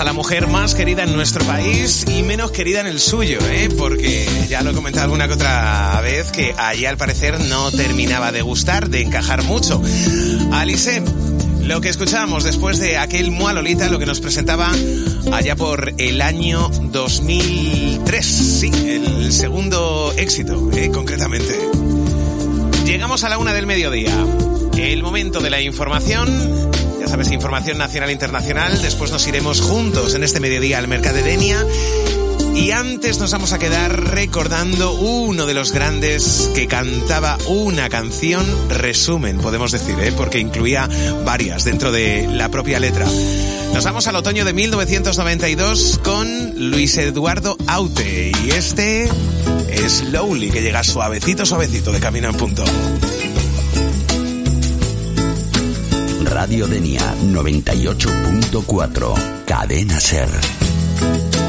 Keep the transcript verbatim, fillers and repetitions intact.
a la mujer más querida en nuestro país y menos querida en el suyo, ¿eh? Porque ya lo he comentado alguna que otra vez que allí al parecer no terminaba de gustar, de encajar mucho. Alizée, lo que escuchábamos después de aquel Mua Lolita, lo que nos presentaba allá por el año dos mil tres, sí, el segundo éxito, ¿eh? Concretamente. Llegamos a la una del mediodía, el momento de la información. Ya sabes, información nacional e internacional. Después nos iremos juntos en este mediodía al Mercat de Dénia. Y antes nos vamos a quedar recordando uno de los grandes que cantaba una canción resumen, podemos decir, ¿eh? Porque incluía varias dentro de la propia letra. Nos vamos al otoño de mil novecientos noventa y dos con Luis Eduardo Aute. Y este es Slowly, que llega suavecito, suavecito de Camino en Punto. Radio Dénia noventa y ocho punto cuatro, Cadena Ser.